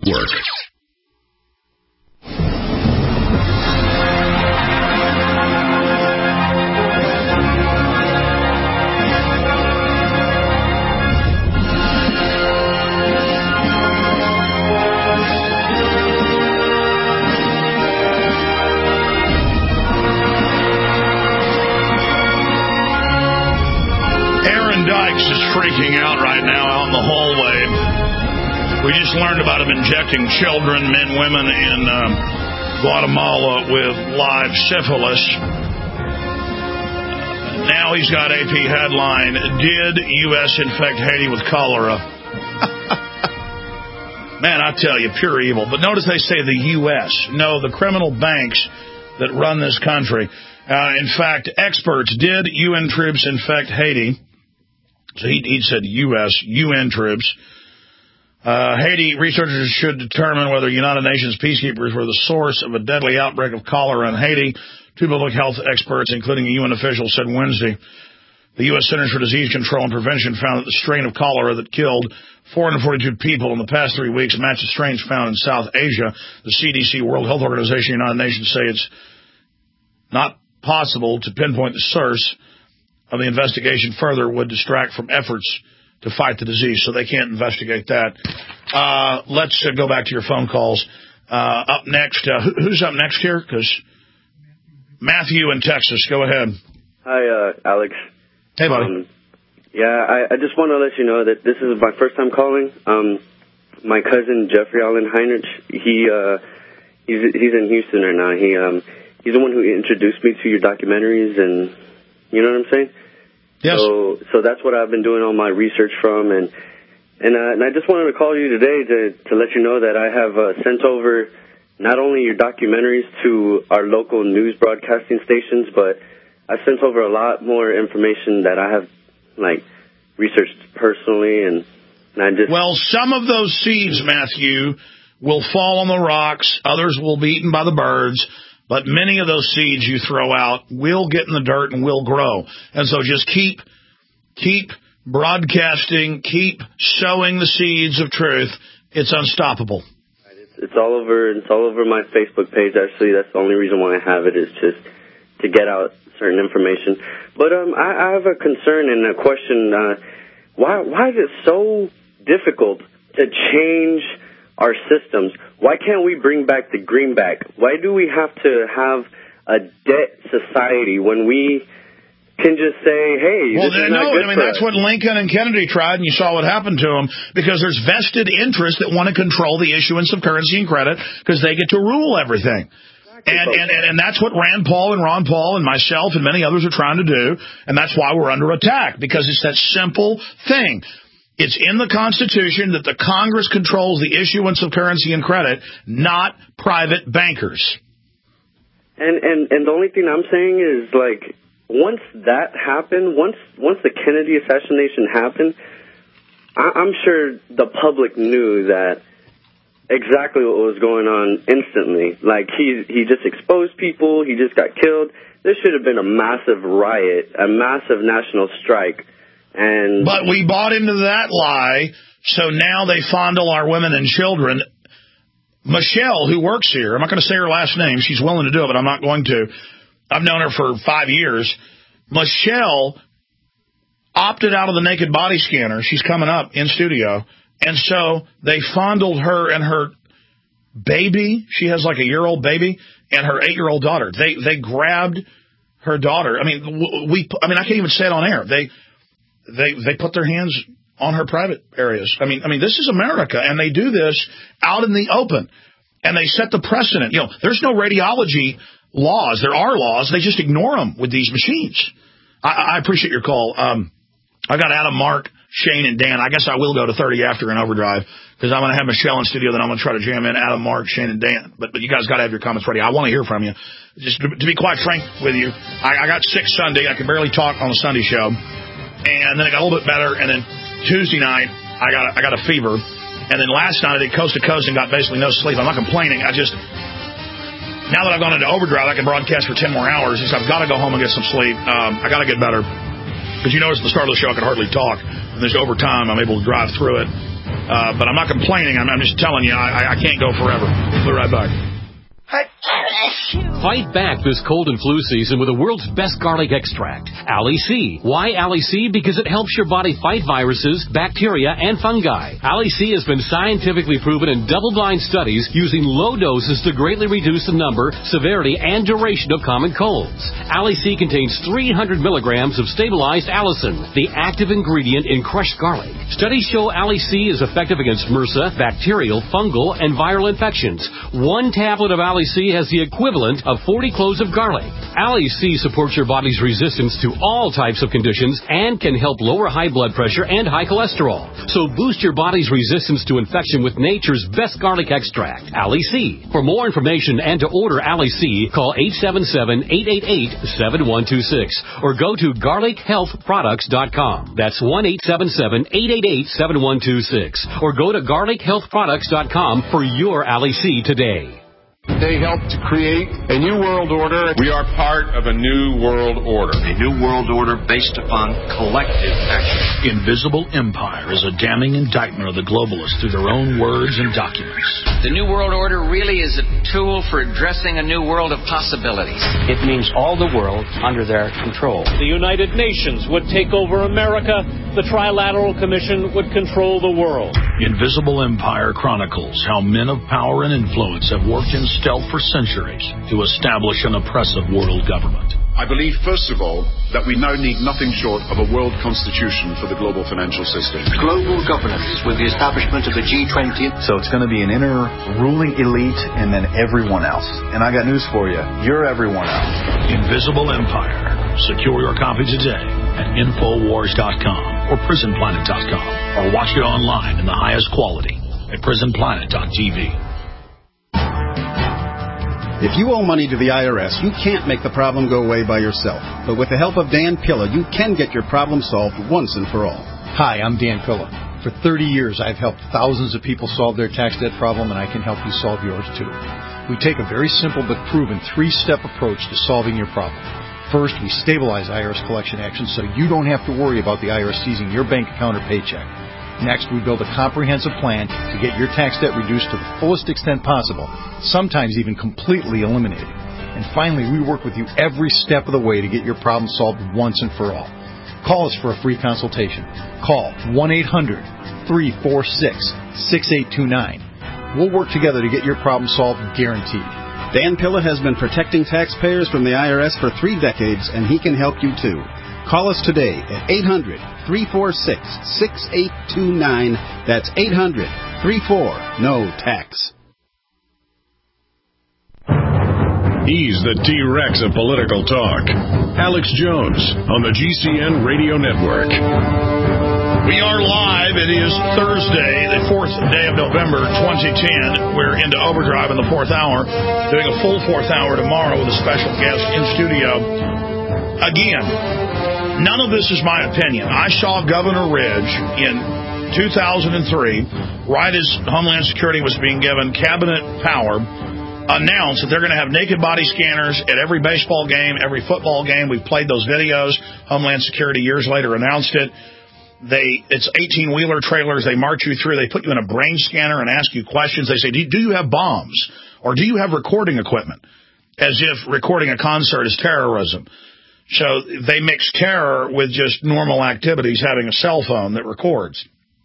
Network. Is freaking out right now out in the hallway. We just learned about him injecting children, men, women in Guatemala with live syphilis. Now he's got AP headline, did U.S. infect Haiti with cholera? Man, I tell you, pure evil. But notice they say the U.S. No, the criminal banks that run this country. In fact, experts, did UN troops infect Haiti? So he said U.S., UN troops. Haiti researchers should determine whether United Nations peacekeepers were the source of a deadly outbreak of cholera in Haiti. Two public health experts, including a UN official, said Wednesday. The U.S. Centers for Disease Control and Prevention found that the strain of cholera that killed 442 people in the past 3 weeks matched the strains found in South Asia. The CDC, World Health Organization, United Nations say it's not possible to pinpoint the source of the investigation further would distract from efforts to fight the disease, so they can't investigate that. Let's go back to your phone calls. Up next, who's up next here? Because Matthew in Texas, go ahead. Hi, Alex. Hey, buddy. I just want to let you know that this is my first time calling. My cousin Jeffrey Allen Heinrich, he's in Houston right now. He's the one who introduced me to your documentaries, and you know what I'm saying? Yes. So that's what I've been doing all my research from, and I just wanted to call you today to let you know that I have sent over not only your documentaries to our local news broadcasting stations, but I sent over a lot more information that I have researched personally, and I just... Well, some of those seeds, Matthew, will fall on the rocks. Others will be eaten by the birds. But many of those seeds you throw out will get in the dirt and will grow. And so just keep broadcasting, keep sowing the seeds of truth. It's unstoppable. It's all over my Facebook page, actually. That's the only reason why I have it, is just to get out certain information. But I have a concern and a question. Why is it so difficult to change our systems? Why can't we bring back the greenback? Why do we have to have a debt society when we can just say, hey, this is not good for us? That's what Lincoln and Kennedy tried, and you saw what happened to them, because there's vested interests that want to control the issuance of currency and credit because they get to rule everything. And that's what Rand Paul and Ron Paul and myself and many others are trying to do, and that's why we're under attack, because it's that simple thing. It's in the Constitution that the Congress controls the issuance of currency and credit, not private bankers. And the only thing I'm saying is, once that happened, once the Kennedy assassination happened, I'm sure the public knew that exactly what was going on instantly. He just exposed people, he just got killed. There should have been a massive riot, a massive national strike. But we bought into that lie, so now they fondle our women and children. Michelle, who works here, I'm not going to say her last name. She's willing to do it, but I'm not going to. I've known her for 5 years. Michelle opted out of the naked body scanner. She's coming up in studio. And so they fondled her and her baby. She has a year-old baby and her 8-year-old daughter. They grabbed her daughter. I can't even say it on air. They put their hands on her private areas. I mean, this is America, and they do this out in the open, and they set the precedent. There's no radiology laws. There are laws. They just ignore them with these machines. I appreciate your call. I got Adam, Mark, Shane, and Dan. I guess I will go to 30 after in overdrive, because I'm going to have Michelle in studio, then I'm going to try to jam in Adam, Mark, Shane, and Dan. But you guys got to have your comments ready. I want to hear from you. Just to be quite frank with you, I got sick Sunday. I could barely talk on the Sunday show. And then it got a little bit better, and then Tuesday night, I got a fever. And then last night, I did coast to coast and got basically no sleep. I'm not complaining. Now that I've gone into overdrive, I can broadcast for 10 more hours. I've got to go home and get some sleep. I got to get better. Because you notice at the start of the show, I could hardly talk. And there's over time, I'm able to drive through it. But I'm not complaining. I'm just telling you, I can't go forever. We'll be right back. Fight back this cold and flu season with the world's best garlic extract, Ali C. Why Ali C? Because it helps your body fight viruses, bacteria, and fungi. Ali C has been scientifically proven in double-blind studies using low doses to greatly reduce the number, severity, and duration of common colds. Ali C contains 300 milligrams of stabilized allicin, the active ingredient in crushed garlic. Studies show Ali C is effective against MRSA, bacterial, fungal, and viral infections. One tablet of Ali C has the equivalent of 40 cloves of garlic. Ali C supports your body's resistance to all types of conditions and can help lower high blood pressure and high cholesterol. So boost your body's resistance to infection with nature's best garlic extract, Ali C. For more information and to order Ali C, call 877-888-7126 or go to garlichealthproducts.com. That's 1-877-888-7126 or go to garlichealthproducts.com for your Ali C today. They helped to create a new world order. We are part of a new world order. A new world order based upon collective action. Invisible Empire is a damning indictment of the globalists through their own words and documents. The new world order really is a tool for addressing a new world of possibilities. It means all the world under their control. The United Nations would take over America. The Trilateral Commission would control the world. Invisible Empire chronicles how men of power and influence have worked in stealth for centuries to establish an oppressive world government. I believe, first of all, that we now need nothing short of a world constitution for the global financial system. Global governance with the establishment of the G20. So it's going to be an inner ruling elite and then everyone else. And I got news for you. You're everyone else. Invisible Empire. Secure your copy today at Infowars.com or PrisonPlanet.com or watch it online in the highest quality at PrisonPlanet.tv. If you owe money to the IRS, you can't make the problem go away by yourself. But with the help of Dan Pilla, you can get your problem solved once and for all. Hi, I'm Dan Pilla. For 30 years, I've helped thousands of people solve their tax debt problem, and I can help you solve yours too. We take a very simple but proven 3-step approach to solving your problem. First, we stabilize IRS collection actions so you don't have to worry about the IRS seizing your bank account or paycheck. Next, we build a comprehensive plan to get your tax debt reduced to the fullest extent possible, sometimes even completely eliminated. And finally, we work with you every step of the way to get your problem solved once and for all. Call us for a free consultation. Call 1-800-346-6829. We'll work together to get your problem solved, guaranteed. Dan Pilla has been protecting taxpayers from the IRS for 3 decades, and he can help you too. Call us today at 800-346-6829. That's 800-34-NO-TAX. He's the T-Rex of political talk. Alex Jones on the GCN Radio Network. We are live. It is Thursday, the 4th day of November, 2010. We're into overdrive in the 4th hour, doing a full 4th hour tomorrow with a special guest in studio. Again, none of this is my opinion. I saw Governor Ridge in 2003, right as Homeland Security was being given cabinet power, announce that they're going to have naked body scanners at every baseball game, every football game. We've played those videos. Homeland Security years later announced it. It's 18-wheeler trailers. They march you through. They put you in a brain scanner and ask you questions. They say, do you have bombs? Or do you have recording equipment? As if recording a concert is terrorism. So they mix terror with just normal activities, having a cell phone that records.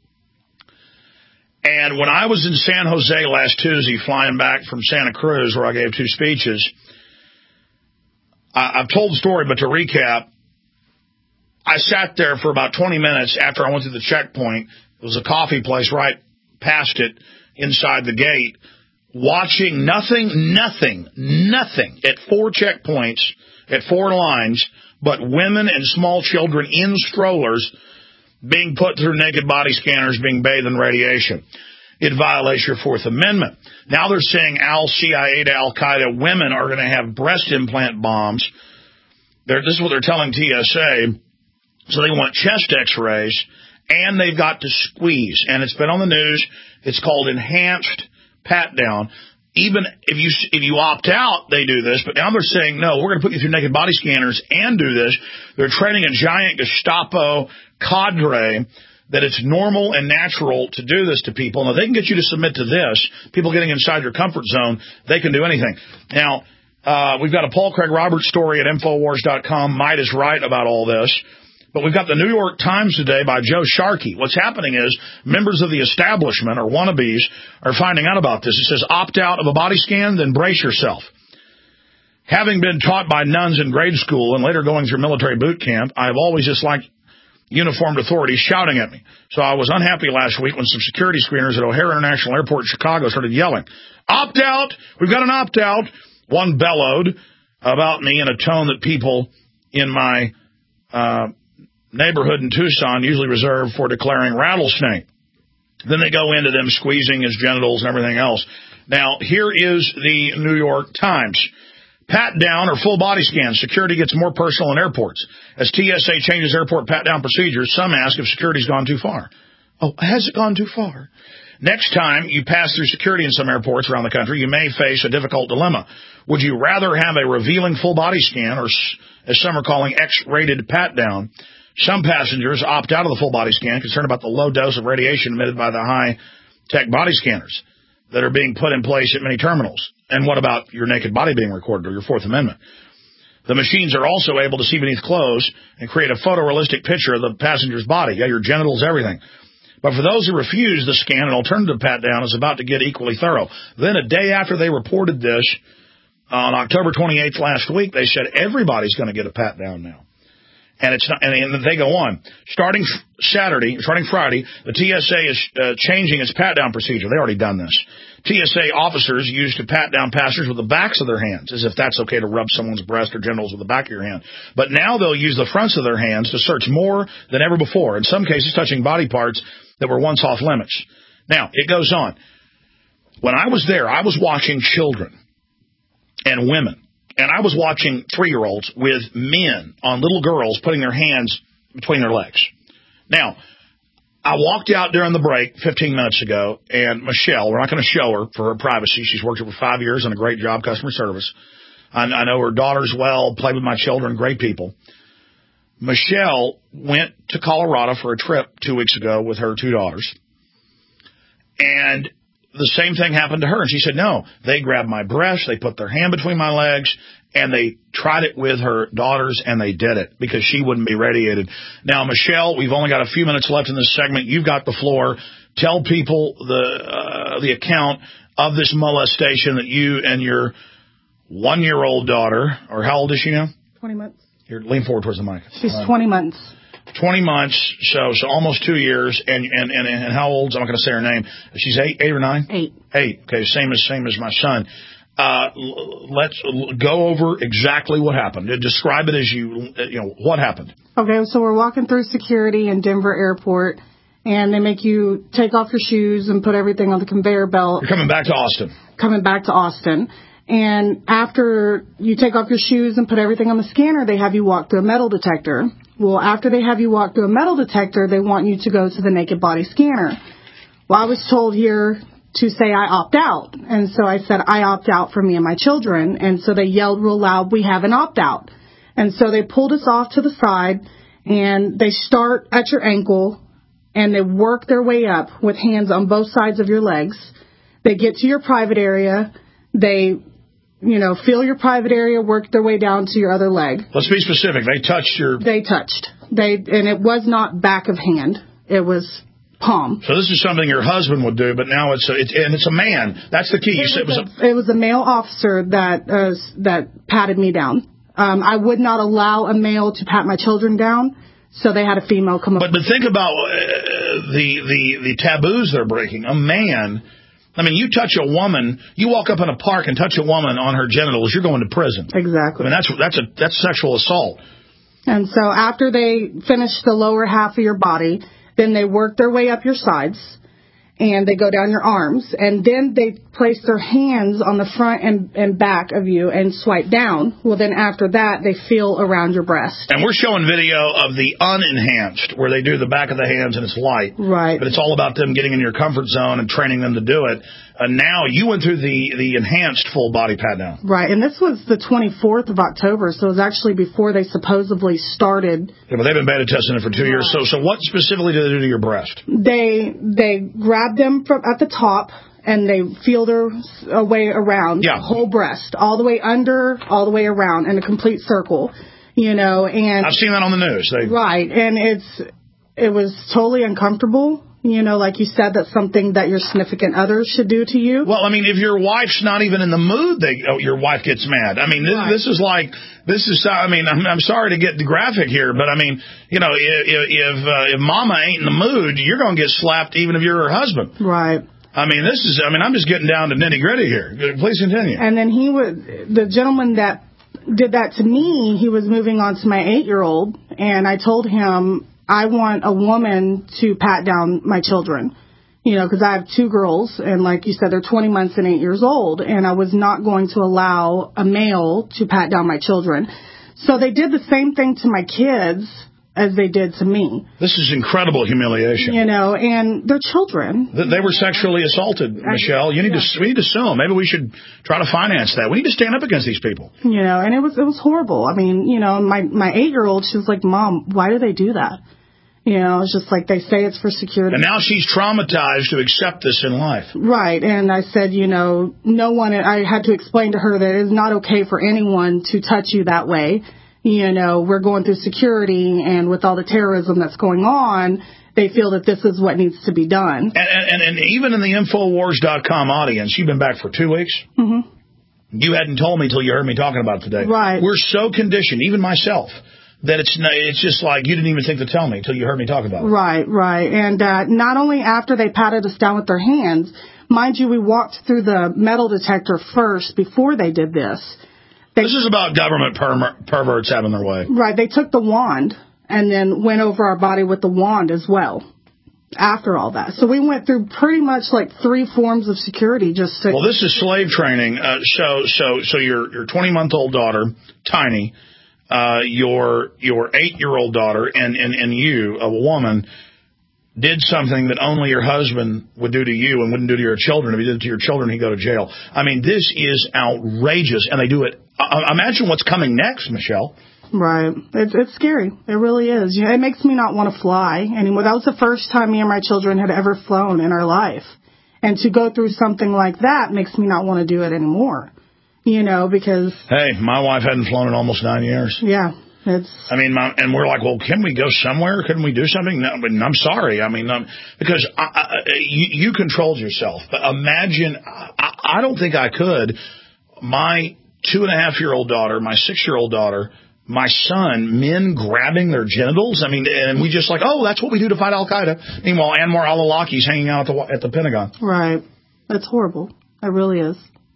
And when I was in San Jose last Tuesday, flying back from Santa Cruz, where I gave 2 speeches, I've told the story, but to recap, I sat there for about 20 minutes after I went through the checkpoint. It was a coffee place right past it, inside the gate, watching nothing at 4 checkpoints, at 4 lines, but women and small children in strollers being put through naked body scanners, being bathed in radiation. It violates your 4th Amendment. Now they're saying al-CIA to al-Qaeda women are going to have breast implant bombs. This is what they're telling TSA. So they want chest x-rays, and they've got to squeeze. And it's been on the news. It's called enhanced pat-down. Even if you opt out, they do this. But now they're saying, no, we're going to put you through naked body scanners and do this. They're training a giant Gestapo cadre that it's normal and natural to do this to people. Now, they can get you to submit to this. People getting inside your comfort zone, they can do anything. Now, we've got a Paul Craig Roberts story at Infowars.com. Might is right about all this. But we've got the New York Times today by Joe Sharkey. What's happening is members of the establishment, or wannabes, are finding out about this. It says, opt out of a body scan, then brace yourself. Having been taught by nuns in grade school and later going through military boot camp, I have always disliked uniformed authorities shouting at me. So I was unhappy last week when some security screeners at O'Hare International Airport in Chicago started yelling, opt out! We've got an opt out! One bellowed about me in a tone that people in my neighborhood in Tucson usually reserve for declaring rattlesnake. Then they go into them squeezing his genitals and everything else. Now, here is the New York Times. Pat down or full body scans. Security gets more personal in airports. As TSA changes airport pat down procedures, some ask if security's gone too far. Oh, has it gone too far? Next time you pass through security in some airports around the country, you may face a difficult dilemma. Would you rather have a revealing full body scan or, as some are calling, X-rated pat down? Some passengers opt out of the full body scan, concerned about the low dose of radiation emitted by the high-tech body scanners that are being put in place at many terminals. And what about your naked body being recorded, or your Fourth Amendment? The machines are also able to see beneath clothes and create a photorealistic picture of the passenger's body. Yeah, your genitals, everything. But for those who refuse the scan, an alternative pat-down is about to get equally thorough. Then a day after they reported this, on October 28th last week, they said everybody's going to get a pat-down now. And it's not, and they go on. Starting Friday, the TSA is changing its pat-down procedure. They already done this. TSA officers used to pat down passengers with the backs of their hands, as if that's okay to rub someone's breast or genitals with the back of your hand. But now they'll use the fronts of their hands to search more than ever before, in some cases touching body parts that were once off limits. Now, it goes on. When I was there, I was watching children and women. And I was watching 3-year-olds with men on little girls putting their hands between their legs. Now, I walked out during the break 15 minutes ago, and Michelle, we're not going to show her for her privacy. She's worked here for 5 years and a great job, customer service. I know her daughters well, played with my children, great people. Michelle went to Colorado for a trip 2 weeks ago with her 2 daughters. And the same thing happened to her. And she said, no, they grabbed my breast, they put their hand between my legs, and they tried it with her daughters, and they did it because she wouldn't be radiated. Now, Michelle, we've only got a few minutes left in this segment. You've got the floor. Tell people the account of this molestation that you and your 1-year-old daughter, or how old is she now? 20 months. Here, lean forward towards the mic. She's 20 months. 20 months, so almost 2 years, and how old? I'm not going to say her name. She's 8 or 9? 8. 8. Okay, same as my son. Let's go over exactly what happened. Describe it as what happened. Okay, so we're walking through security in Denver Airport, and they make you take off your shoes and put everything on the conveyor belt. You're coming back to Austin. Coming back to Austin. And after you take off your shoes and put everything on the scanner, they have you walk through a metal detector. Well, after they have you walk through a metal detector, they want you to go to the naked body scanner. Well, I was told here to say I opt out. And so I said I opt out for me and my children. And so they yelled real loud, we have an opt out. And so they pulled us off to the side, and they start at your ankle, and they work their way up with hands on both sides of your legs. They get to your private area. They feel your private area, work their way down to your other leg. Let's be specific. They touched your... They touched. And it was not back of hand. It was palm. So this is something your husband would do, but now it's a man. That's the key. It was a male officer that patted me down. I would not allow a male to pat my children down, so they had a female come up. But think about the taboos they're breaking. A man... I mean, you touch a woman, you walk up in a park and touch a woman on her genitals, you're going to prison. Exactly. I mean, that's sexual assault. And so after they finish the lower half of your body, then they work their way up your sides, and they go down your arms, and then they place their hands on the front and back of you and swipe down. Well, then after that, they feel around your breast. And we're showing video of the unenhanced, where they do the back of the hands and it's light. Right. But it's all about them getting in your comfort zone and training them to do it. now you went through the enhanced full body pat down. Right, and this was the 24th of October, so it was actually before they supposedly started. Yeah, but they've been beta testing it for 2 years. So what specifically do they do to your breast? They grab them from at the top, and they feel their way around the whole breast, all the way under, all the way around, in a complete circle. And I've seen that on the news. Right, and it was totally uncomfortable. Like you said, that's something that your significant other should do to you. Well, I mean, if your wife's not even in the mood, your wife gets mad. I mean, this is I mean, I'm sorry to get graphic here, but I mean, if mama ain't in the mood, you're going to get slapped even if you're her husband. Right. I mean, I'm just getting down to nitty gritty here. Please continue. And then the gentleman that did that to me, he was moving on to my 8-year-old, and I told him, I want a woman to pat down my children, because I have 2 girls, and like you said, they're 20 months and 8 years old, and I was not going to allow a male to pat down my children. So they did the same thing to my kids as they did to me. This is incredible humiliation. And they're children. They were sexually assaulted, Michelle. We need to sue them. Maybe we should try to finance that. We need to stand up against these people. And it was horrible. I mean, my 8-year-old, she was like, Mom, why do they do that? It's just like they say it's for security. And now she's traumatized to accept this in life. Right. And I said, no one, I had to explain to her that it is not okay for anyone to touch you that way. We're going through security, and with all the terrorism that's going on, they feel that this is what needs to be done. And even in the Infowars.com audience, you've been back for 2 weeks? Mm-hmm. You hadn't told me till you heard me talking about it today. Right. We're so conditioned, even myself, that it's just like you didn't even think to tell me till you heard me talk about it. Right. And not only after they patted us down with their hands, mind you, we walked through the metal detector first before they did this. This is about government perverts having their way. Right. They took the wand and then went over our body with the wand as well after all that. So we went through pretty much like 3 forms of security just to... Well, this is slave training. So your 20-month-old daughter, Tiny, your 8-year-old daughter, and you, a woman, did something that only your husband would do to you and wouldn't do to your children. If he did it to your children, he'd go to jail. I mean, this is outrageous, and they do it. Imagine what's coming next, Michelle. Right. It's scary. It really is. It makes me not want to fly anymore. That was the first time me and my children had ever flown in our life. And to go through something like that makes me not want to do it anymore. Because... Hey, my wife hadn't flown in almost 9 years. Yeah. And we're like, well, can we go somewhere? Couldn't we do something? No, I'm sorry. Because you controlled yourself. But imagine, I don't think I could. My 2.5-year-old daughter, my 6-year-old daughter, my son, men grabbing their genitals. And we just like, oh, that's what we do to fight Al-Qaeda. Meanwhile, Anwar al-Awlaki's hanging out at the Pentagon. Right. That's horrible. It really is.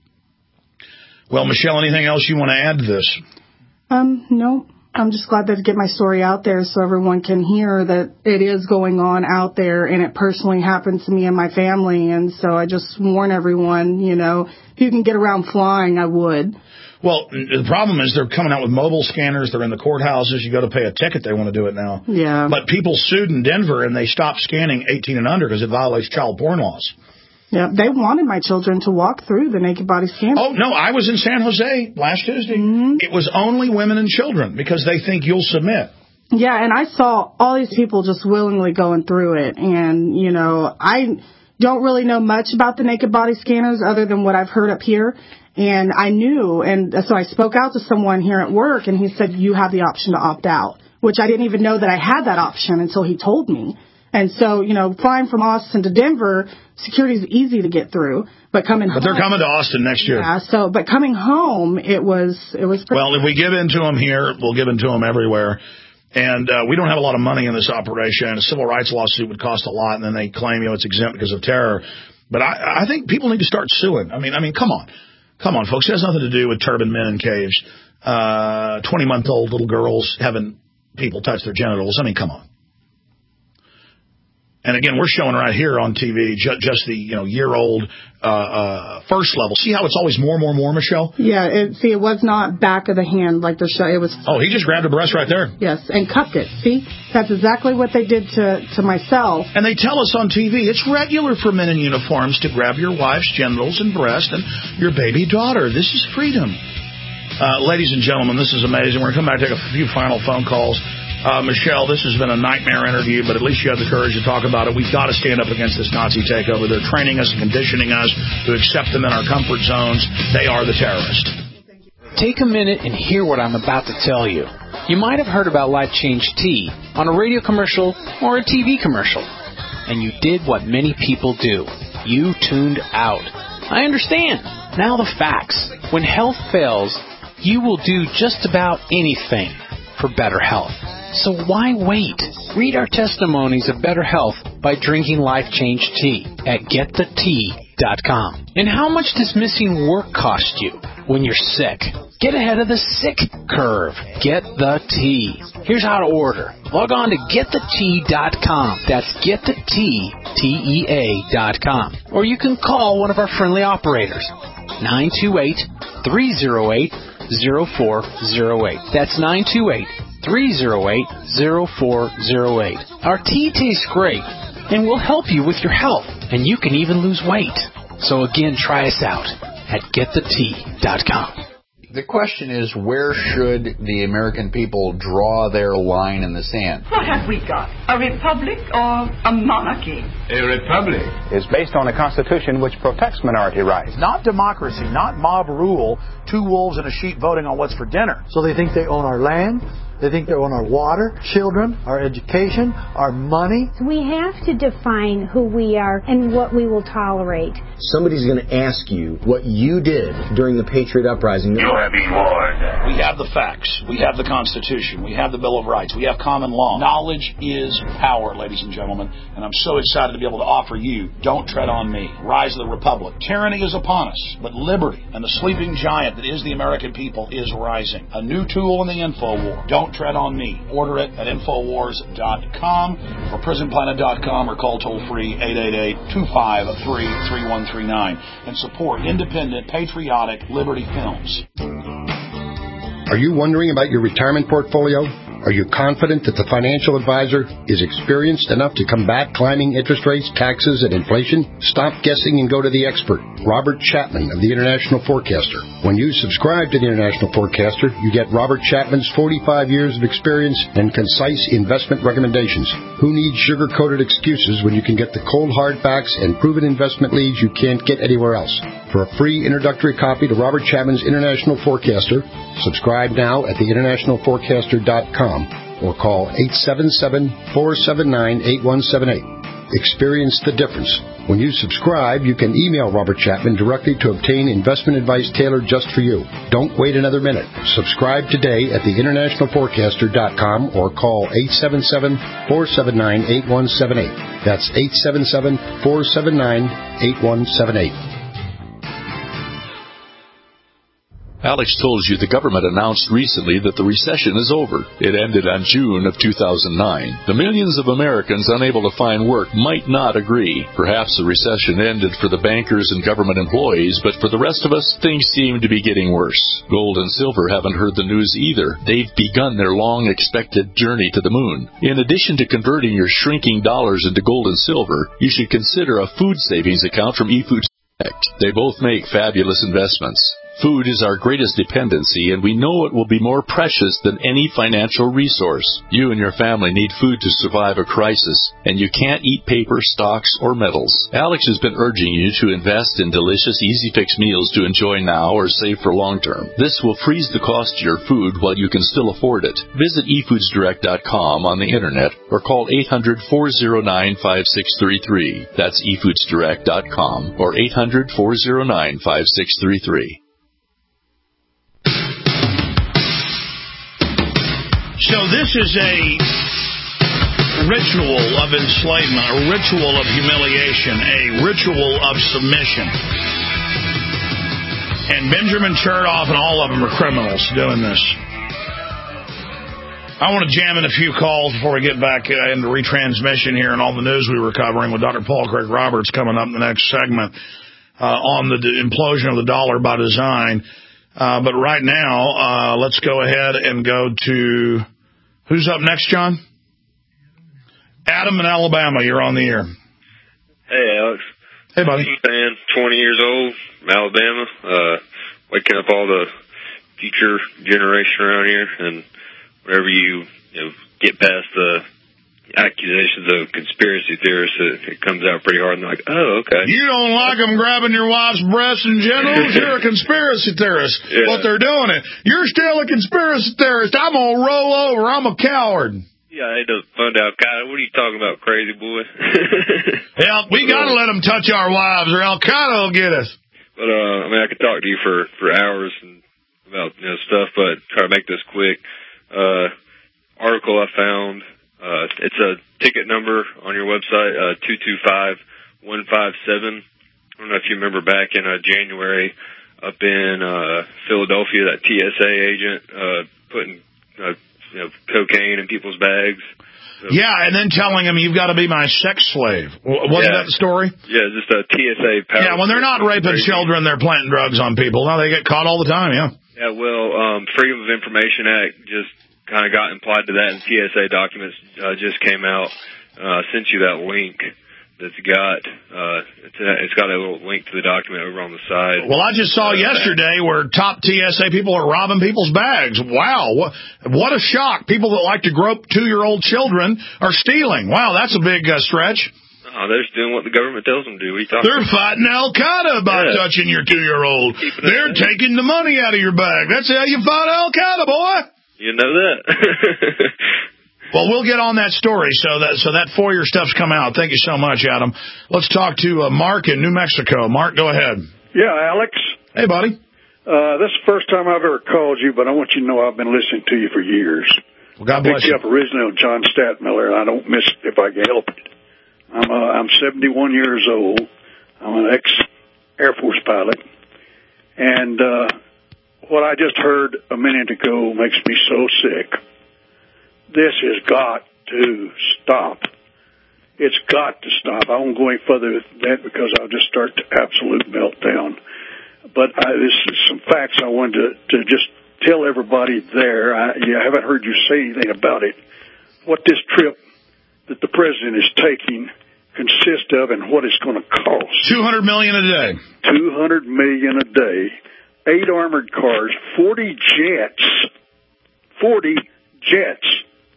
Well, Michelle, anything else you want to add to this? No. I'm just glad to get my story out there so everyone can hear that it is going on out there, and it personally happened to me and my family. And so I just warn everyone, if you can get around flying, I would. Well, the problem is they're coming out with mobile scanners. They're in the courthouses. You got to pay a ticket. They want to do it now. Yeah. But people sued in Denver, and they stopped scanning 18 and under because it violates child porn laws. Yeah, they wanted my children to walk through the naked body scanner. Oh, no, I was in San Jose last Tuesday. Mm-hmm. It was only women and children because they think you'll submit. Yeah, and I saw all these people just willingly going through it. And, I don't really know much about the naked body scanners other than what I've heard up here. And I knew, and so I spoke out to someone here at work, and he said, you have the option to opt out, which I didn't even know that I had that option until he told me. And so, flying from Austin to Denver, security is easy to get through. But they're coming to Austin next year. Yeah, but coming home, it was pretty... Well, if we give in to them here, we'll give in to them everywhere. And we don't have a lot of money in this operation. A civil rights lawsuit would cost a lot, and then they claim, it's exempt because of terror. But I think people need to start suing. I mean, come on. Come on, folks. It has nothing to do with turban men in caves. 20-month-old little girls having people touch their genitals. Come on. And again, we're showing right here on TV just the year-old first level. See how it's always more, Michelle? Yeah. It was not back of the hand like the show. It was. Oh, he just grabbed a breast right there. Yes, and cupped it. See, that's exactly what they did to myself. And they tell us on TV it's regular for men in uniforms to grab your wife's genitals and breast and your baby daughter. This is freedom. Ladies and gentlemen, this is amazing. We're going to come back and take a few final phone calls. Michelle, this has been a nightmare interview, but at least you have the courage to talk about it. We've got to stand up against this Nazi takeover. They're training us and conditioning us to accept them in our comfort zones. They are the terrorists. Take a minute and hear what I'm about to tell you. You might have heard about Life Change Tea on a radio commercial or a TV commercial, and you did what many people do. You tuned out. I understand. Now the facts. When health fails, you will do just about anything for better health. So why wait? Read our testimonies of better health by drinking Life Change Tea at getthetea.com. And how much does missing work cost you when you're sick? Get ahead of the sick curve. Get the tea. Here's how to order. Log on to getthetea.com. That's getthetea.com. Or you can call one of our friendly operators. 928-308-0408. That's 928-308-0408. Our tea tastes great and will help you with your health, and you can even lose weight. So again, try us out at getthetea.com. The question is, where should the American people draw their line in the sand? What have we got? A republic or a monarchy? A republic is based on a constitution which protects minority rights. Not democracy, not mob rule, two wolves and a sheep voting on what's for dinner. So they think they own our land, they think they own our water, children, our education, our money. We have to define who we are and what we will tolerate. Somebody's going to ask you what you did during the Patriot Uprising. You have been warned. We have the facts. We have the Constitution. We have the Bill of Rights. We have common law. Knowledge is power, ladies and gentlemen. And I'm so excited to be able to offer you Don't Tread on Me, Rise of the Republic. Tyranny is upon us, but liberty and the sleeping giant that is the American people is rising. A new tool in the info war. Don't Tread on Me. Order it at Infowars.com or PrisonPlanet.com or call toll-free 888-253-3139 and support independent, patriotic Liberty Films. Are you wondering about your retirement portfolio? Are you confident that the financial advisor is experienced enough to combat climbing interest rates, taxes, and inflation? Stop guessing and go to the expert, Robert Chapman of the International Forecaster. When you subscribe to the International Forecaster, you get Robert Chapman's 45 years of experience and concise investment recommendations. Who needs sugar-coated excuses when you can get the cold hard facts and proven investment leads you can't get anywhere else? For a free introductory copy to Robert Chapman's International Forecaster, subscribe now at theInternationalForecaster.com or call 877-479-8178. Experience the difference. When you subscribe, you can email Robert Chapman directly to obtain investment advice tailored just for you. Don't wait another minute. Subscribe today at theInternationalForecaster.com or call 877-479-8178. That's 877-479-8178. Alex told you the government announced recently that the recession is over. It ended on June of 2009. The millions of Americans unable to find work might not agree. Perhaps the recession ended for the bankers and government employees, but for the rest of us, things seem to be getting worse. Gold and silver haven't heard the news either. They've begun their long-expected journey to the moon. In addition to converting your shrinking dollars into gold and silver, you should consider a food savings account from eFoods Direct. They both make fabulous investments. Food is our greatest dependency, and we know it will be more precious than any financial resource. You and your family need food to survive a crisis, and you can't eat paper, stocks, or metals. Alex has been urging you to invest in delicious, easy-fix meals to enjoy now or save for long term. This will freeze the cost of your food while you can still afford it. Visit eFoodsDirect.com on the internet or call 800-409-5633. That's eFoodsDirect.com or 800-409-5633. So this is a ritual of enslavement, a ritual of humiliation, a ritual of submission. And Benjamin Chertoff and all of them are criminals doing this. I want to jam in a few calls before we get back into retransmission here and all the news we were covering with Dr. Paul Craig Roberts coming up in the next segment on the implosion of the dollar by design. But right now, let's go ahead and go to... Who's up next, John? Adam in Alabama. You're on the air. Hey, Alex. Hey, buddy. Fan, 20 years old, from Alabama. Waking up all the future generation around here, and whenever you get past the accusations of conspiracy theorists, it comes out pretty hard, and they're like, oh, okay. You don't like them grabbing your wife's breasts and genitals? You're a conspiracy theorist. Yeah. What they're doing it. You're still a conspiracy theorist. I'm going to roll over. I'm a coward. Yeah, I had to find out, God, what are you talking about, crazy boy? Yeah, we got to let them touch our wives, or Al-Qaeda will get us. But, I mean, I could talk to you for hours and about stuff, but try to make this quick. Article I found, it's a ticket number on your website, 225157. I don't know if you remember back in January up in Philadelphia, that TSA agent putting cocaine in people's bags. So, yeah, and then telling them you've got to be my sex slave. Wasn't that the story? Yeah, just a TSA power. Yeah, when they're not raping children, they're planting drugs on people. No, they get caught all the time, yeah. Yeah, well, Freedom of Information Act just kind of got implied to that, and TSA documents just came out. Sent you that link that's got, it's got a little link to the document over on the side. Well, I just saw yesterday where top TSA people are robbing people's bags. Wow, what a shock. People that like to grope 2-year-old children are stealing. Wow, that's a big stretch. Oh, they're just doing what the government tells them to do. They're fighting Al-Qaeda by touching your 2-year-old. They're taking the money out of your bag. That's how you fight Al-Qaeda, boy. You know that. Well, we'll get on that story. So that FOIA stuff's come out. Thank you so much, Adam. Let's talk to Mark in New Mexico. Mark, go ahead. Yeah, Alex. Hey, buddy. This is the first time I've ever called you, but I want you to know I've been listening to you for years. Well, God bless you. I picked you up originally on John Statmiller, and I don't miss it if I can help it. I'm 71 years old. I'm an ex-Air Force pilot. And what I just heard a minute ago makes me so sick. This has got to stop. It's got to stop. I won't go any further than that because I'll just start to absolute meltdown. But this is some facts I wanted to just tell everybody there. I haven't heard you say anything about it. What this trip that the president is taking consist of and what it's going to cost. $200 million a day. $200 million a day. 8 armored cars, 40 jets. 40 jets.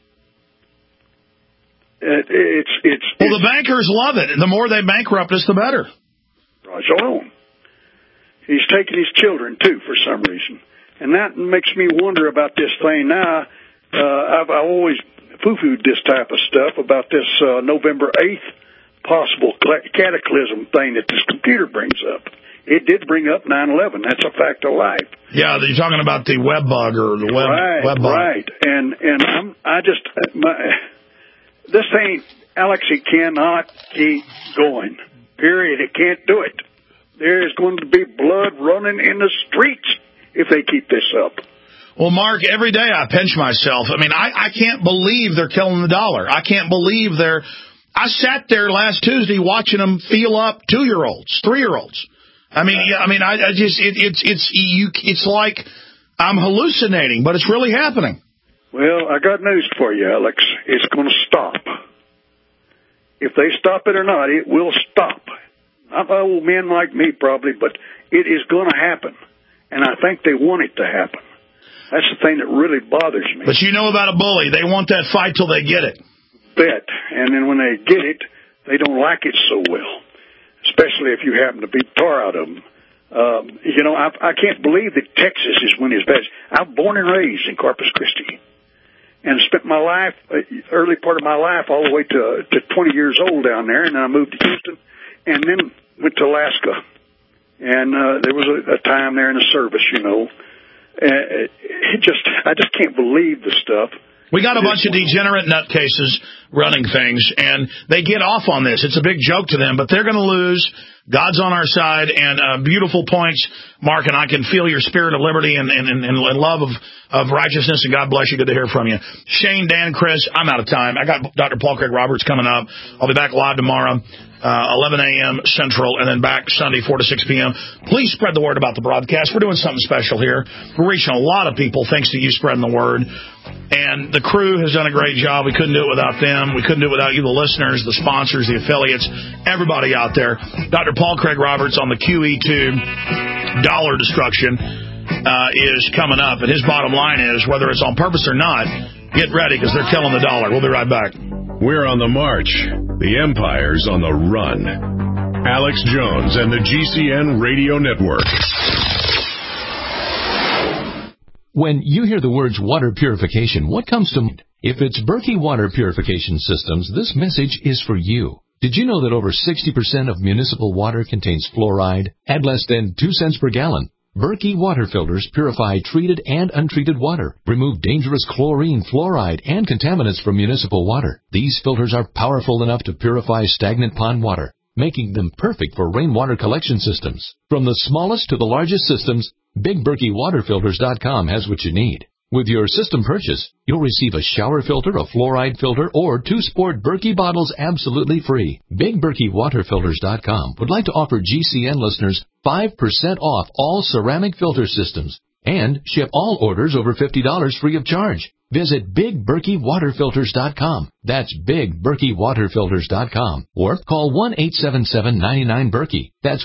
Well, the bankers love it. The more they bankrupt us, the better. Right on. He's taking his children, too, for some reason. And that makes me wonder about this thing now. I've always poo-pooed this type of stuff about this November 8th possible cataclysm thing that this computer brings up. It did bring up 9/11. That's a fact of life. Yeah, you're talking about the web bug or the web bug. Right. And this thing, Alex, it cannot keep going. Period. It can't do it. There is going to be blood running in the streets if they keep this up. Well, Mark, every day I pinch myself. I mean, I can't believe they're killing the dollar. I can't believe I sat there last Tuesday watching them feel up 2-year-olds, 3-year-olds. It's like I'm hallucinating, but it's really happening. Well, I got news for you, Alex. It's going to stop. If they stop it or not, it will stop. Not old men like me, probably, but it is going to happen. And I think they want it to happen. That's the thing that really bothers me. But you know about a bully. They want that fight till they get it. Bet. And then when they get it, they don't like it so well, especially if you happen to beat the tar out of them. I can't believe that Texas is winning as bad. I'm born and raised in Corpus Christi and spent my life, early part of my life, all the way to 20 years old down there. And then I moved to Houston and then went to Alaska. And there was a time there in the service, I just can't believe the stuff. We got a bunch of degenerate nutcases running things, and they get off on this. It's a big joke to them, but they're going to lose. God's on our side, and beautiful points, Mark, and I can feel your spirit of liberty and love of righteousness, and God bless you. Good to hear from you. Shane, Dan, Chris, I'm out of time. I got Dr. Paul Craig Roberts coming up. I'll be back live tomorrow, 11 a.m. Central, and then back Sunday, 4 to 6 p.m. Please spread the word about the broadcast. We're doing something special here. We're reaching a lot of people thanks to you spreading the word. And the crew has done a great job. We couldn't do it without them. We couldn't do it without you, the listeners, the sponsors, the affiliates, everybody out there. Dr. Paul Craig Roberts on the QE2 dollar destruction is coming up. And his bottom line is, whether it's on purpose or not, get ready because they're killing the dollar. We'll be right back. We're on the march. The empire's on the run. Alex Jones and the GCN Radio Network. When you hear the words water purification, what comes to mind? If it's Berkey Water Purification Systems, this message is for you. Did you know that over 60% of municipal water contains fluoride at less than 2 cents per gallon? Berkey water filters purify treated and untreated water, remove dangerous chlorine, fluoride, and contaminants from municipal water. These filters are powerful enough to purify stagnant pond water, making them perfect for rainwater collection systems. From the smallest to the largest systems, BigBerkeyWaterFilters.com has what you need. With your system purchase, you'll receive a shower filter, a fluoride filter, or 2 sport Berkey bottles absolutely free. BigBerkeyWaterFilters.com would like to offer GCN listeners 5% off all ceramic filter systems and ship all orders over $50 free of charge. Visit BigBerkeyWaterFilters.com. That's BigBerkeyWaterFilters.com. Or call 1-877-99-BERKEY. That's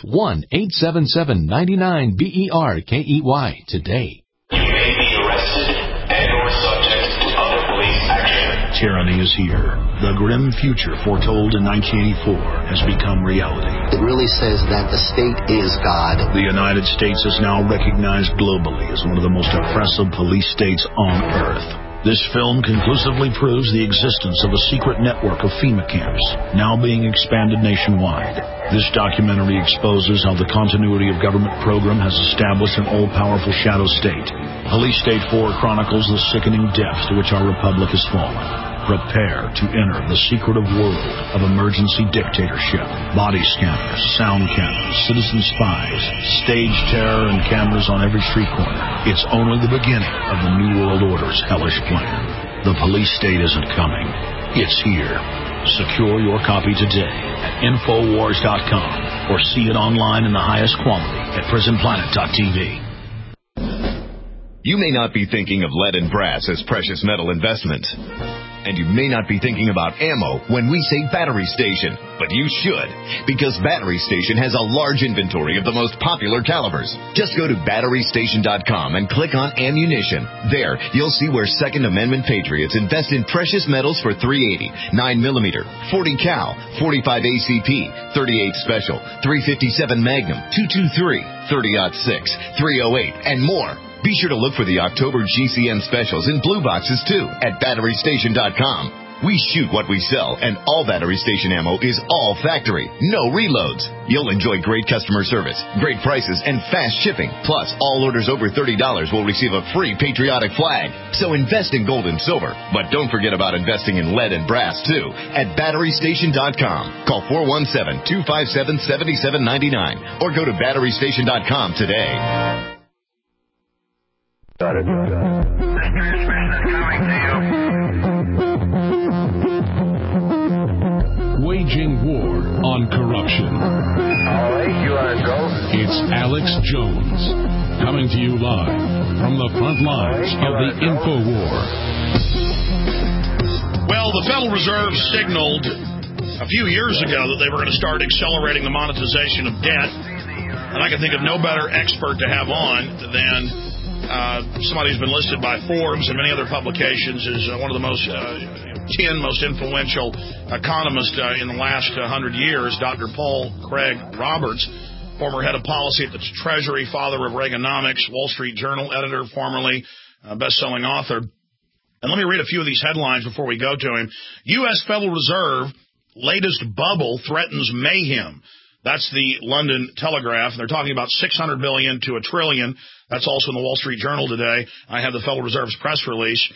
1-877-99-BERKEY today. You may be arrested and or subject to other police action. Tyranny is here. The grim future foretold in 1984 has become reality. It really says that the state is God. The United States is now recognized globally as one of the most oppressive police states on earth. This film conclusively proves the existence of a secret network of FEMA camps, now being expanded nationwide. This documentary exposes how the continuity of government program has established an all-powerful shadow state. Police State 4 chronicles the sickening depths to which our republic has fallen. Prepare to enter the secretive world of emergency dictatorship. Body scanners, sound cannons, citizen spies, stage terror, and cameras on every street corner. It's only the beginning of the New World Order's hellish plan. The police state isn't coming. It's here. Secure your copy today at Infowars.com or see it online in the highest quality at PrisonPlanet.tv. You may not be thinking of lead and brass as precious metal investments. And you may not be thinking about ammo when we say Battery Station, but you should, because Battery Station has a large inventory of the most popular calibers. Just go to BatteryStation.com and click on Ammunition. There, you'll see where Second Amendment patriots invest in precious metals for .380, 9mm, 40 cal, 45 ACP, 38 Special, 357 Magnum, 223, 30-06, 308, and more. Be sure to look for the October GCN specials in blue boxes, too, at BatteryStation.com. We shoot what we sell, and all Battery Station ammo is all factory, no reloads. You'll enjoy great customer service, great prices, and fast shipping. Plus, all orders over $30 will receive a free patriotic flag. So invest in gold and silver, but don't forget about investing in lead and brass, too, at BatteryStation.com. Call 417-257-7799 or go to BatteryStation.com today. Waging war on corruption. All right, you want to go? It's Alex Jones, coming to you live from the front lines of the InfoWar. Well, the Federal Reserve signaled a few years ago that they were going to start accelerating the monetization of debt, and I can think of no better expert to have on than somebody who's been listed by Forbes and many other publications as one of the most 10 most influential economists in the last 100 years, Dr. Paul Craig Roberts, former head of policy at the Treasury, father of Reaganomics, Wall Street Journal editor, formerly best-selling author. And let me read a few of these headlines before we go to him. U.S. Federal Reserve latest bubble threatens mayhem. That's the London Telegraph. They're talking about $600 billion to $1 trillion. That's also in the Wall Street Journal today. I have the Federal Reserve's press release.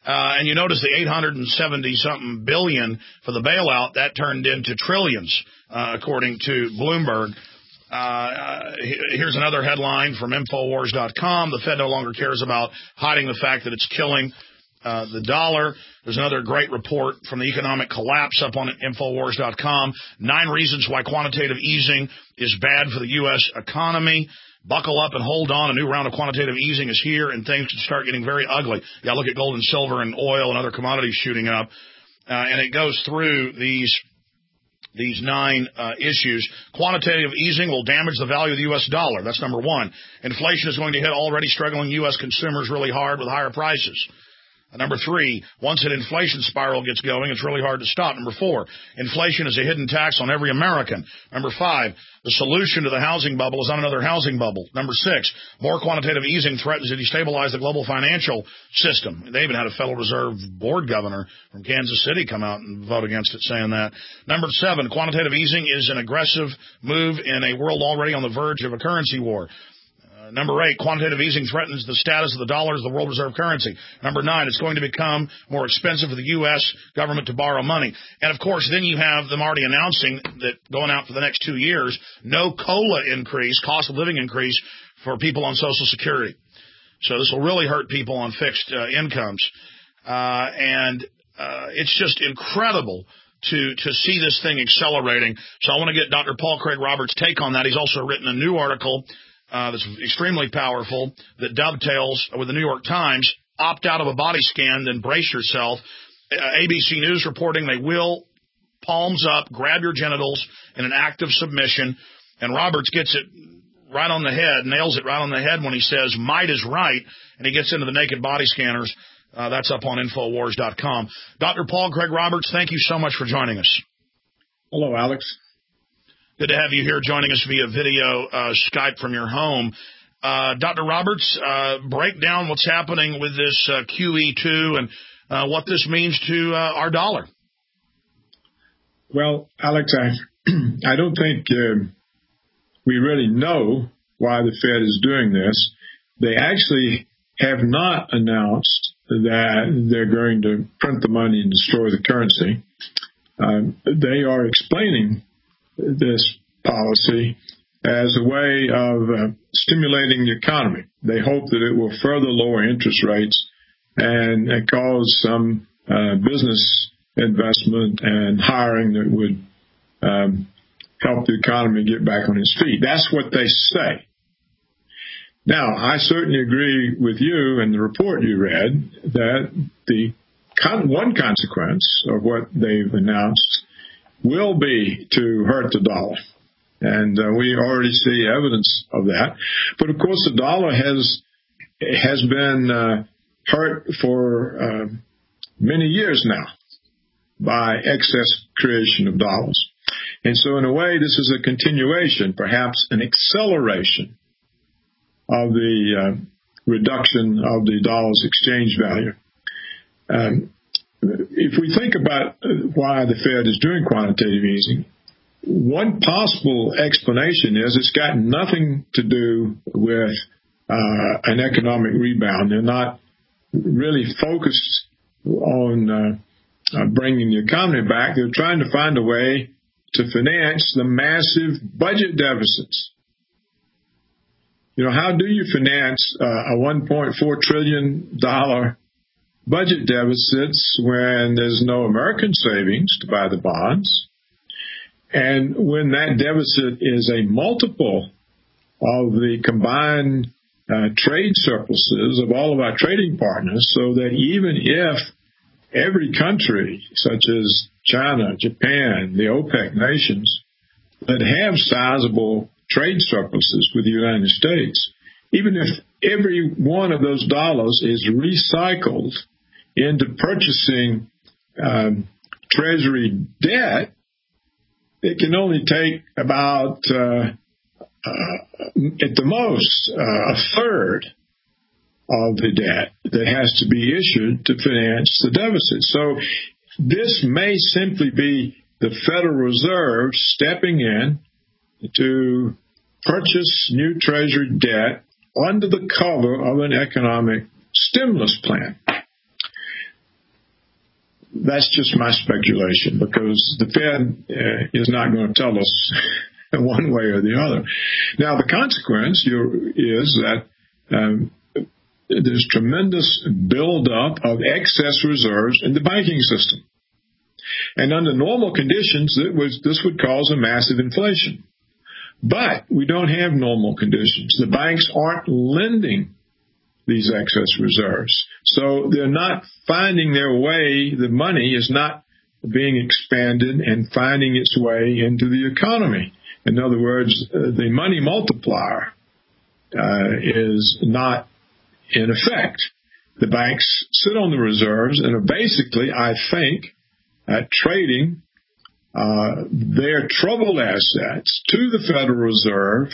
And you notice the 870-something billion for the bailout, that turned into trillions, according to Bloomberg. Here's another headline from Infowars.com. The Fed no longer cares about hiding the fact that it's killing the dollar. There's another great report from the economic collapse up on Infowars.com. 9 reasons why quantitative easing is bad for the U.S. economy. Buckle up and hold on. A new round of quantitative easing is here, and things could start getting very ugly. Yeah, look at gold and silver and oil and other commodities shooting up. And it goes through these 9 issues. Quantitative easing will damage the value of the U.S. dollar. That's number 1. Inflation is going to hit already struggling U.S. consumers really hard with higher prices. Number 3, once an inflation spiral gets going, it's really hard to stop. Number 4, inflation is a hidden tax on every American. Number 5, the solution to the housing bubble is not another housing bubble. Number 6, more quantitative easing threatens to destabilize the global financial system. They even had a Federal Reserve board governor from Kansas City come out and vote against it, saying that. Number 7, quantitative easing is an aggressive move in a world already on the verge of a currency war. Number 8, quantitative easing threatens the status of the dollar as the world reserve currency. Number 9, it's going to become more expensive for the U.S. government to borrow money. And, of course, then you have them already announcing that going out for the next 2 years, no COLA increase, cost of living increase, for people on Social Security. So this will really hurt people on fixed incomes. It's just incredible to see this thing accelerating. So I want to get Dr. Paul Craig Roberts' take on that. He's also written a new article that's extremely powerful that dovetails with the New York Times. Opt out of a body scan, then brace yourself. ABC News reporting they will, palms up, grab your genitals in an act of submission. And Roberts gets it right on the head, nails it right on the head when he says might is right, and he gets into the naked body scanners. That's up on Infowars.com. Dr. Paul Craig Roberts, thank you so much for joining us. Hello, Alex. Good to have you here joining us via video Skype from your home. Dr. Roberts, break down what's happening with this QE2 and what this means to our dollar. Well, Alex, I don't think we really know why the Fed is doing this. They actually have not announced that they're going to print the money and destroy the currency. They are explaining this policy as a way of stimulating the economy. They hope that it will further lower interest rates and cause some business investment and hiring that would help the economy get back on its feet. That's what they say. Now, I certainly agree with you in the report you read that the one consequence of what they've announced will be to hurt the dollar. And we already see evidence of that. But, of course, the dollar has been hurt for many years now by excess creation of dollars. And so, in a way, this is a continuation, perhaps an acceleration of the reduction of the dollar's exchange value. If we think about why the Fed is doing quantitative easing, one possible explanation is it's got nothing to do with an economic rebound. They're not really focused on bringing the economy back. They're trying to find a way to finance the massive budget deficits. You know, how do you finance a $1.4 trillion budget deficits when there's no American savings to buy the bonds, and when that deficit is a multiple of the combined trade surpluses of all of our trading partners, so that even if every country, such as China, Japan, the OPEC nations, that have sizable trade surpluses with the United States, even if every one of those dollars is recycled into purchasing Treasury debt, it can only take about, at the most, a third of the debt that has to be issued to finance the deficit. So this may simply be the Federal Reserve stepping in to purchase new Treasury debt under the cover of an economic stimulus plan. that's just my speculation, because the Fed is not going to tell us one way or the other. Now, the consequence is that there's tremendous buildup of excess reserves in the banking system. And under normal conditions, this would cause a massive inflation. But we don't have normal conditions. The banks aren't lending these excess reserves. So they're not finding their way. The money is not being expanded and finding its way into the economy. In other words, the money multiplier is not in effect. The banks sit on the reserves and are basically, I think, trading their troubled assets to the Federal Reserve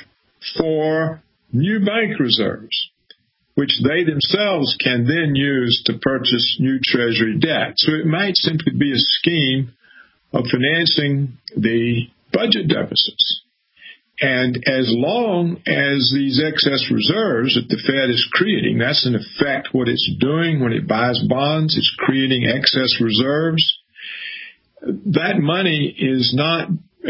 for new bank reserves, which they themselves can then use to purchase new Treasury debt. So it might simply be a scheme of financing the budget deficits. And as long as these excess reserves that the Fed is creating, that's in effect what it's doing when it buys bonds, it's creating excess reserves. That money is not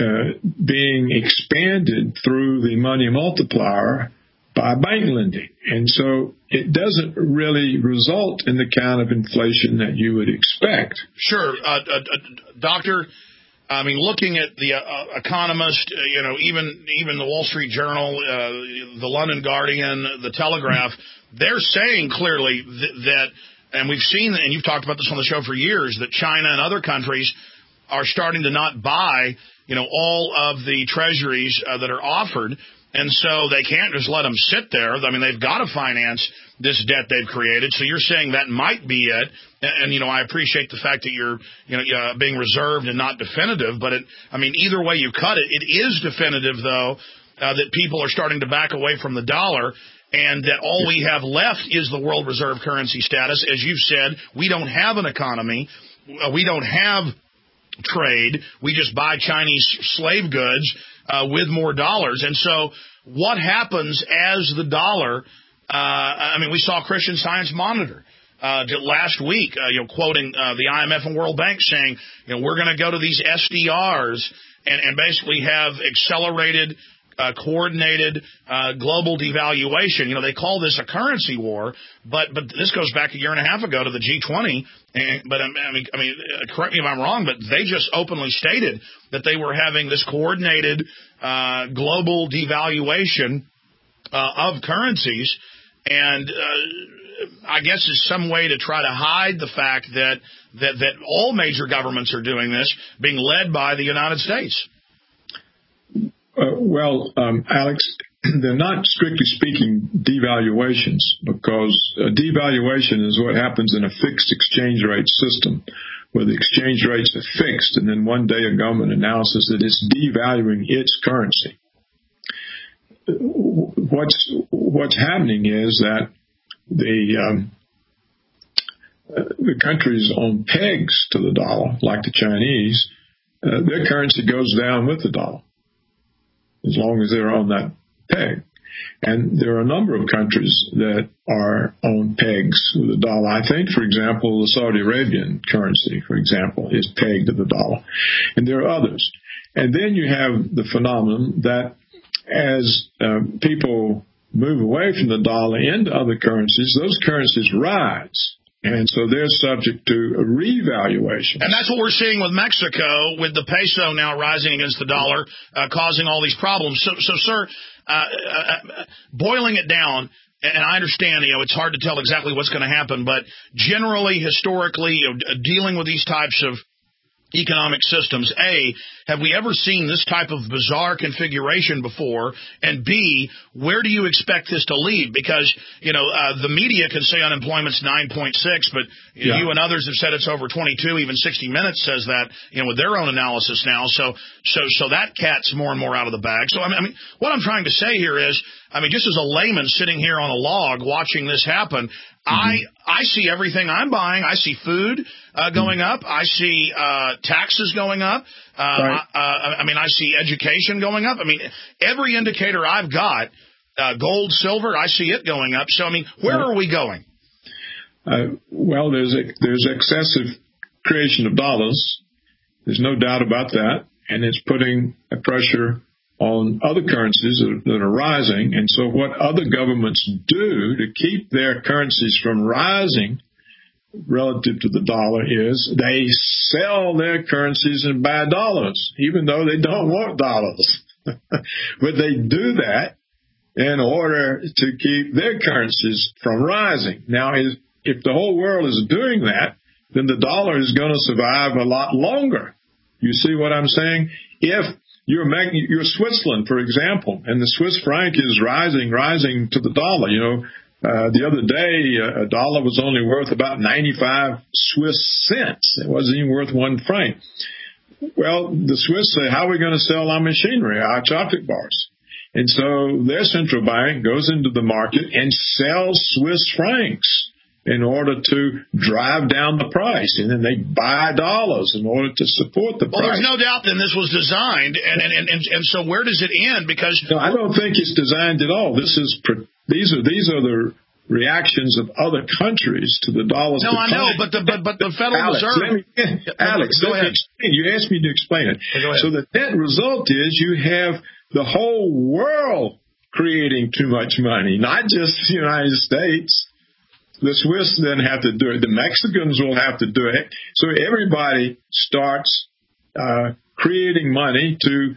being expanded through the money multiplier by bank lending. And so it doesn't really result in the kind of inflation that you would expect. Sure. Doctor, I mean, looking at the Economist, even the Wall Street Journal, the London Guardian, the Telegraph, they're saying clearly that, and we've seen, and you've talked about this on the show for years, that China and other countries are starting to not buy, all of the treasuries that are offered. And so they can't just let them sit there. I mean, they've got to finance this debt they've created. So you're saying that might be it. And I appreciate the fact that you're, being reserved and not definitive. But either way you cut it, it is definitive, though, that people are starting to back away from the dollar, and that all we have left is the world reserve currency status. As you've said, we don't have an economy. We don't have trade. We just buy Chinese slave goods with more dollars. And so what happens as the dollar, we saw Christian Science Monitor last week, quoting the IMF and World Bank saying, we're going to go to these SDRs and basically have accelerated, coordinated global devaluation. They call this a currency war, but this goes back a year and a half ago to the G20. But correct me if I'm wrong, but they just openly stated that they were having this coordinated global devaluation of currencies, and I guess is some way to try to hide the fact that all major governments are doing this, being led by the United States. Alex, they're not strictly speaking devaluations, because a devaluation is what happens in a fixed exchange rate system, where the exchange rates are fixed, and then one day a government announces that it's devaluing its currency. What's happening is that the countries on pegs to the dollar, like the Chinese, their currency goes down with the dollar, as long as they're on that peg. And there are a number of countries that are on pegs with the dollar. I think, for example, the Saudi Arabian currency, for example, is pegged to the dollar. And there are others. And then you have the phenomenon that as people move away from the dollar into other currencies, those currencies rise. And so they're subject to a revaluation. And that's what we're seeing with Mexico, with the peso now rising against the dollar, causing all these problems. So sir, boiling it down, and I understand, it's hard to tell exactly what's going to happen, but generally, historically, dealing with these types of economic systems, A, have we ever seen this type of bizarre configuration before? And B, where do you expect this to lead? Because, the media can say unemployment's 9.6, but you and others have said it's over 22. Even 60 Minutes says that, with their own analysis now. So that cat's more and more out of the bag. So, what I'm trying to say here is, just as a layman sitting here on a log watching this happen, I see everything I'm buying. I see food going up. I see taxes going up. Right. I see education going up. Every indicator I've got, gold, silver, I see it going up. So, where are we going? There's excessive creation of dollars. There's no doubt about that. And it's putting a pressure on other currencies that are rising. And so what other governments do to keep their currencies from rising relative to the dollar is they sell their currencies and buy dollars, even though they don't want dollars. But they do that in order to keep their currencies from rising. Now, if the whole world is doing that, then the dollar is going to survive a lot longer. You see what I'm saying? If you're Switzerland, for example, and the Swiss franc is rising to the dollar. You know, the other day, a dollar was only worth about 95 Swiss cents. It wasn't even worth 1 franc. Well, the Swiss say, how are we going to sell our machinery, our chocolate bars? And so their central bank goes into the market and sells Swiss francs in order to drive down the price. And then they buy dollars in order to support the price. Well, there's no doubt then this was designed. And so where does it end? Because no, I don't think it's designed at all. These are the reactions of other countries to the dollar's decline. I know, but the Federal Reserve... Alex, go ahead. You asked me to explain it. So the net result is you have the whole world creating too much money, not just the United States. The Swiss then have to do it. The Mexicans will have to do it. So everybody starts creating money to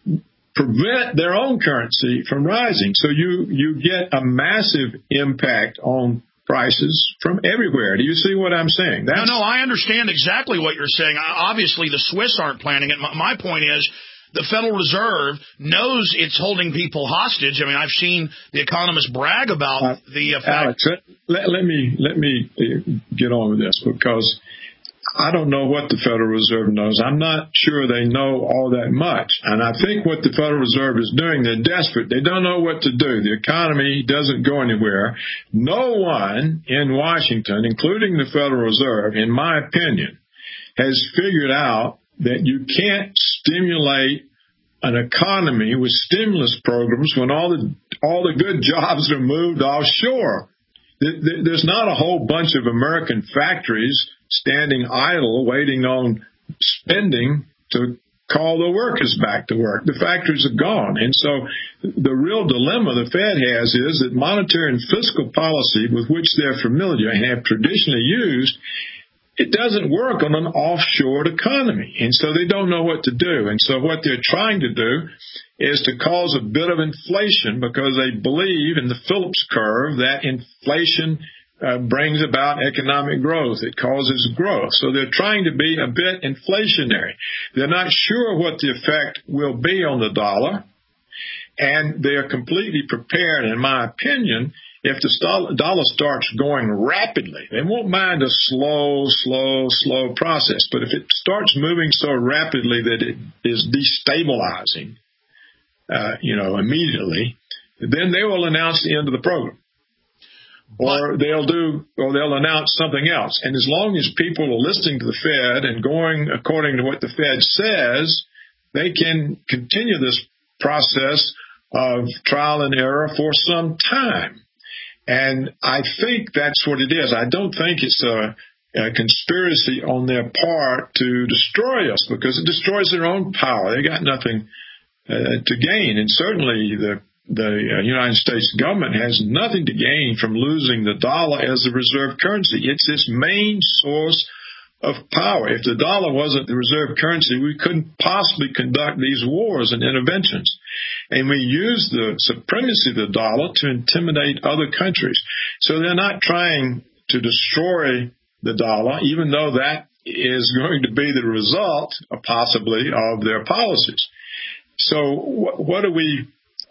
prevent their own currency from rising. So you get a massive impact on prices from everywhere. Do you see what I'm saying? No, I understand exactly what you're saying. Obviously, the Swiss aren't planning it. My point is, the Federal Reserve knows it's holding people hostage. I mean, I've seen the economists brag about the fact. Alex, let me get on with this, because I don't know what the Federal Reserve knows. I'm not sure they know all that much. And I think what the Federal Reserve is doing, they're desperate. They don't know what to do. The economy doesn't go anywhere. No one in Washington, including the Federal Reserve, in my opinion, has figured out that you can't stimulate an economy with stimulus programs when all the good jobs are moved offshore. There's not a whole bunch of American factories standing idle waiting on spending to call the workers back to work. The factories are gone. And so the real dilemma the Fed has is that monetary and fiscal policy with which they're familiar and have traditionally used, it doesn't work on an offshore economy. And so they don't know what to do. And so what they're trying to do is to cause a bit of inflation, because they believe in the Phillips curve that inflation brings about economic growth. It causes growth. So they're trying to be a bit inflationary. They're not sure what the effect will be on the dollar, and they're completely prepared, in my opinion, if the dollar starts going rapidly. They won't mind a slow process, but if it starts moving so rapidly that it is destabilizing, immediately, then they will announce the end of the program. Or they'll announce something else. And as long as people are listening to the Fed and going according to what the Fed says, they can continue this process of trial and error for some time. And I think that's what it is. I don't think it's a conspiracy on their part to destroy us, because it destroys their own power. They got nothing to gain. And certainly the United States government has nothing to gain from losing the dollar as the reserve currency. It's its main source of power. If the dollar wasn't the reserve currency, we couldn't possibly conduct these wars and interventions. And we use the supremacy of the dollar to intimidate other countries. So they're not trying to destroy the dollar, even though that is going to be the result, possibly, of their policies. So what are we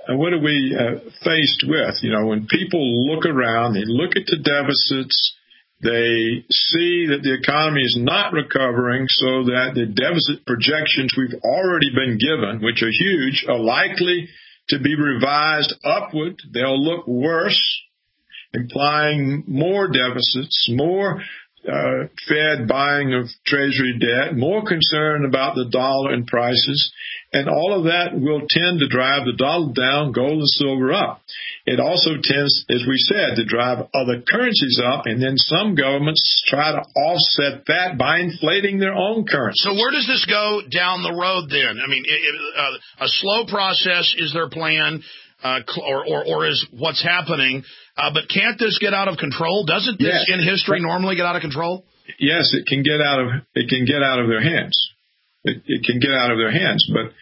faced with? When people look around, they look at the deficits, they see that the economy is not recovering, so that the deficit projections we've already been given, which are huge, are likely to be revised upward. They'll look worse, implying more deficits, more Fed buying of Treasury debt, more concern about the dollar and prices, and all of that will tend to drive the dollar down, gold and silver up. It also tends, as we said, to drive other currencies up, and then some governments try to offset that by inflating their own currency. So where does this go down the road then? I mean, a slow process is their plan, or is what's happening, but can't this get out of control? Doesn't this in history normally get out of control? Yes, it can get out of their hands. It can get out of their hands, but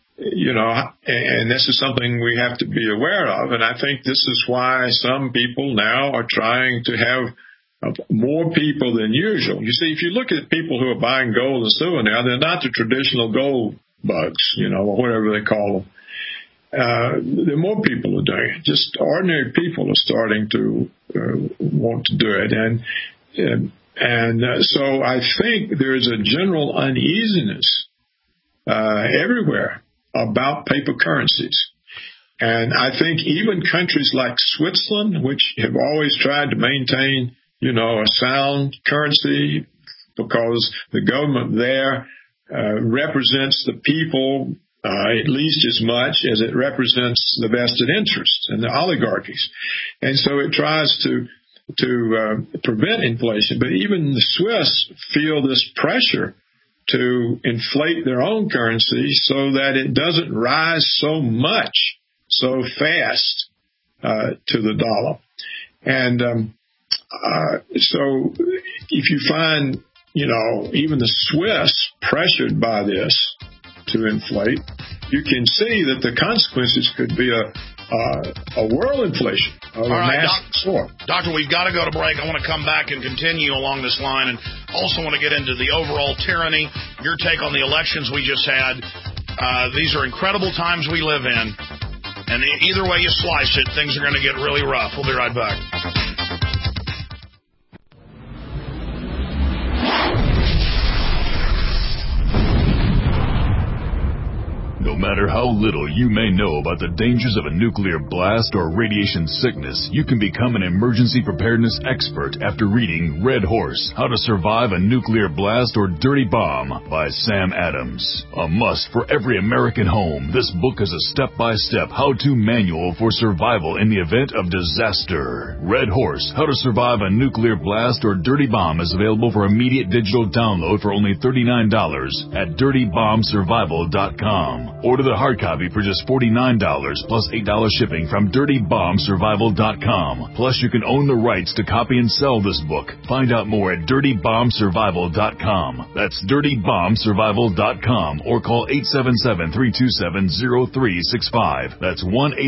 and this is something we have to be aware of. And I think this is why some people now are trying to have more people than usual. You see, if you look at people who are buying gold and silver now, they're not the traditional gold bugs, or whatever they call them. There are more people who are doing it. Just ordinary people are starting to want to do it. And so I think there's a general uneasiness everywhere about paper currencies. And I think even countries like Switzerland, which have always tried to maintain, a sound currency because the government there represents the people at least as much as it represents the vested interests and the oligarchies. And so it tries to prevent inflation. But even the Swiss feel this pressure to inflate their own currency so that it doesn't rise so much, so fast to the dollar. And so if you find, even the Swiss pressured by this to inflate, you can see that the consequences could be a world inflation. All right, Doctor, we've got to go to break. I want to come back and continue along this line, and also want to get into the overall tyranny, your take on the elections we just had. These are incredible times we live in, and either way you slice it, things are going to get really rough. We'll be right back. No matter how little you may know about the dangers of a nuclear blast or radiation sickness, you can become an emergency preparedness expert after reading Red Horse, How to Survive a Nuclear Blast or Dirty Bomb by Sam Adams. A must for every American home, this book is a step-by-step how-to manual for survival in the event of disaster. Red Horse, How to Survive a Nuclear Blast or Dirty Bomb is available for immediate digital download for only $39 at dirtybombsurvival.com. Order the hard copy for just $49 plus $8 shipping from dirtybombsurvival.com. Plus, you can own the rights to copy and sell this book. Find out more at dirtybombsurvival.com. That's dirtybombsurvival.com or call 877-327-0365. That's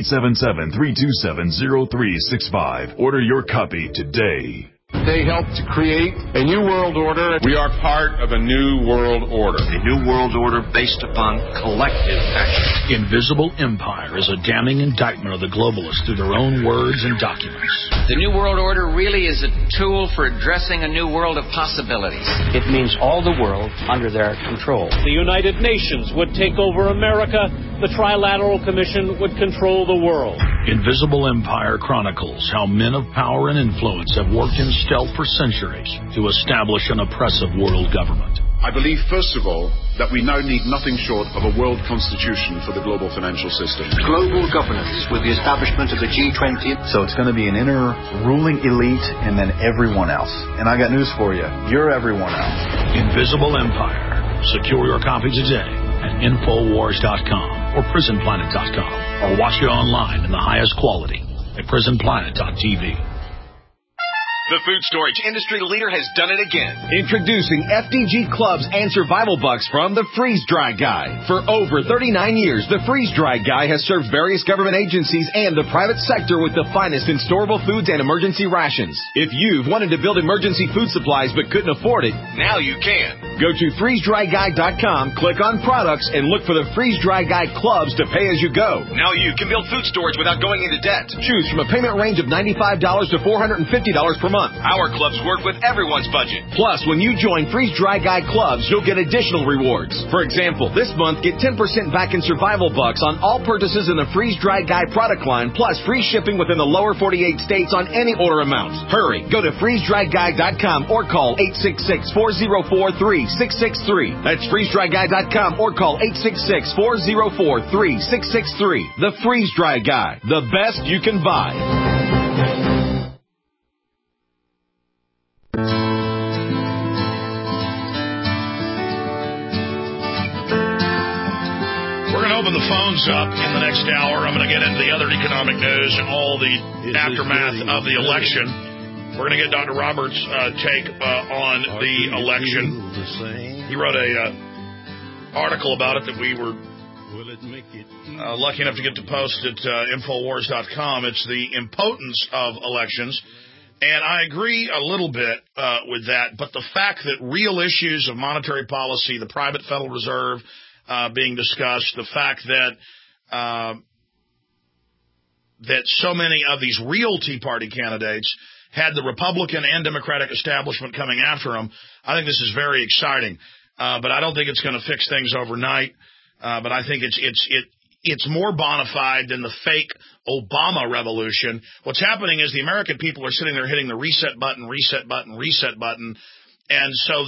1-877-327-0365. Order your copy today. They helped to create a new world order. We are part of a new world order. A new world order based upon collective action. Invisible Empire is a damning indictment of the globalists through their own words and documents. The new world order really is a tool for addressing a new world of possibilities. It means all the world under their control. The United Nations would take over America. The Trilateral Commission would control the world. Invisible Empire chronicles how men of power and influence have worked in stealth for centuries to establish an oppressive world government. I believe, first of all, that we now need nothing short of a world constitution for the global financial system. Global governance with the establishment of the G20. So it's going to be an inner ruling elite and then everyone else. And I got news for you. You're everyone else. Invisible Empire. Secure your copy today at Infowars.com or PrisonPlanet.com, or watch it online in the highest quality at PrisonPlanet.tv. The food storage industry leader has done it again. Introducing FDG Clubs and Survival Bucks from the Freeze Dry Guy. For over 39 years, the Freeze Dry Guy has served various government agencies and the private sector with the finest in storable foods and emergency rations. If you've wanted to build emergency food supplies but couldn't afford it, now you can. Go to freezedryguy.com, click on products, and look for the Freeze Dry Guy Clubs to pay as you go. Now you can build food storage without going into debt. Choose from a payment range of $95 to $450 per month. month. Our clubs work with everyone's budget. Plus, when you join Freeze Dry Guy clubs, you'll get additional rewards. For example, this month, get 10% back in survival bucks on all purchases in the Freeze Dry Guy product line, plus free shipping within the lower 48 states on any order amount. Hurry, go to freezedryguy.com or call 866-404-3663. That's freezedryguy.com or call 866-404-3663. The Freeze Dry Guy, the best you can buy. We're going to open the phones up in the next hour. I'm going to get into the other economic news and all the aftermath of the election. We're going to get Dr. Roberts' take on the election. He wrote a article about it that we were lucky enough to get to post at Infowars.com. It's the impotence of elections. And I agree a little bit with that. But the fact that real issues of monetary policy, the private Federal Reserve being discussed, the fact that that so many of these real Tea Party candidates had the Republican and Democratic establishment coming after them, I think this is very exciting. But I don't think it's going to fix things overnight. But I think it's more bona fide than the fake Obama revolution. What's happening is the American people are sitting there hitting the reset button. And so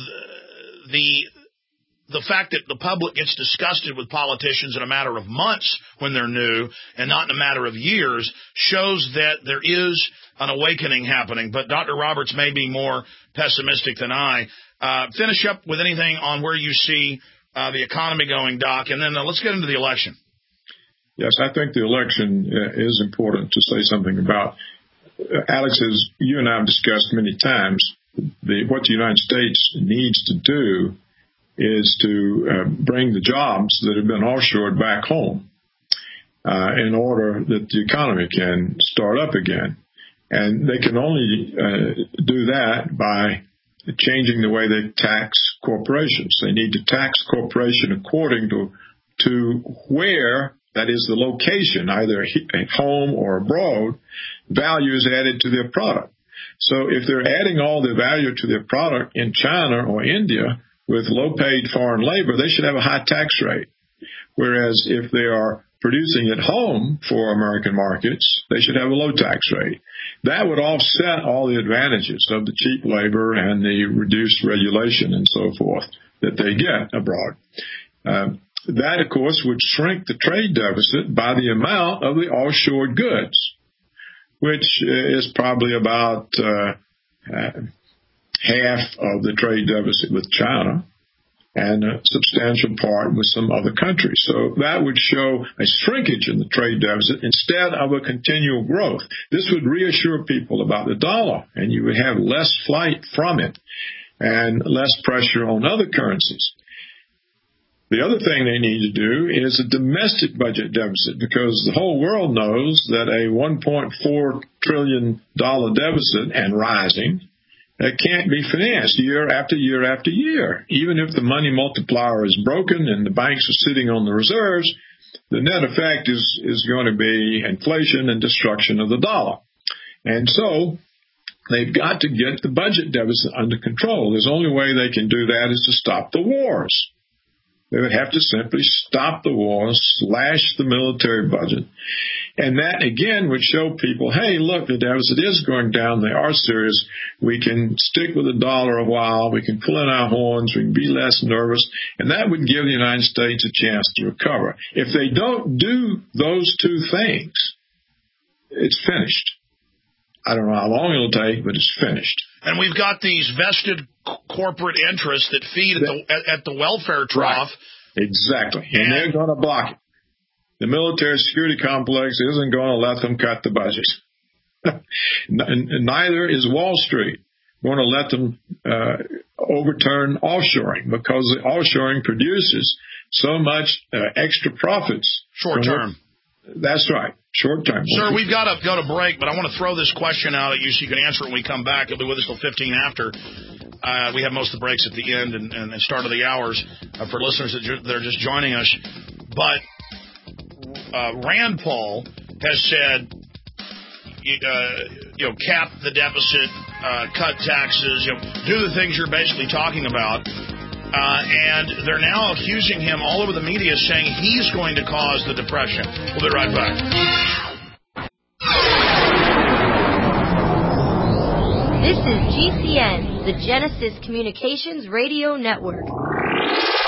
the fact that the public gets disgusted with politicians in a matter of months when they're new and not in a matter of years shows that there is an awakening happening. But Dr. Roberts may be more pessimistic than I. Finish up with anything on where you see the economy going, Doc, and then let's get into the election. Yes, I think the election is important to say something about. Alex, as you and I have discussed many times, what the United States needs to do is to bring the jobs that have been offshored back home in order that the economy can start up again. And they can only do that by changing the way they tax corporations. They need to tax corporation according to where, that is the location, either at home or abroad, value is added to their product. So if they're adding all the value to their product in China or India with low-paid foreign labor, they should have a high tax rate. Whereas if they are producing at home for American markets, they should have a low tax rate. That would offset all the advantages of the cheap labor and the reduced regulation and so forth that they get abroad. That, of course, would shrink the trade deficit by the amount of the offshore goods, which is probably about half of the trade deficit with China and a substantial part with some other countries. So that would show a shrinkage in the trade deficit instead of a continual growth. This would reassure people about the dollar, and you would have less flight from it and less pressure on other currencies. The other thing they need to do is a domestic budget deficit, because the whole world knows that a $1.4 trillion deficit and rising can't be financed year after year after year. Even if the money multiplier is broken and the banks are sitting on the reserves, the net effect is going to be inflation and destruction of the dollar. And so they've got to get the budget deficit under control. There's only way they can do that is to stop the wars. They would have to simply stop the wars, slash the military budget. And that, again, would show people, hey, look, the deficit is going down. They are serious. We can stick with the dollar a while. We can pull in our horns. We can be less nervous. And that would give the United States a chance to recover. If they don't do those two things, it's finished. I don't know how long it'll take, but it's finished. And we've got these vested corporate interests that feed at the welfare trough. Right. Exactly. And they're going to block it. The military security complex isn't going to let them cut the budget. Neither is Wall Street going to let them overturn offshoring, because the offshoring produces so much extra profits. Short term. That's right. Short term. Sir, we've got to go to break, but I want to throw this question out at you so you can answer it when we come back. You'll be with us till 15 after. We have most of the breaks at the end and start of the hours for listeners that are just joining us. But Rand Paul has said, cap the deficit, cut taxes, do the things you're basically talking about. And they're now accusing him all over the media, saying he's going to cause the depression. We'll be right back. This is GCN, the Genesis Communications Radio Network.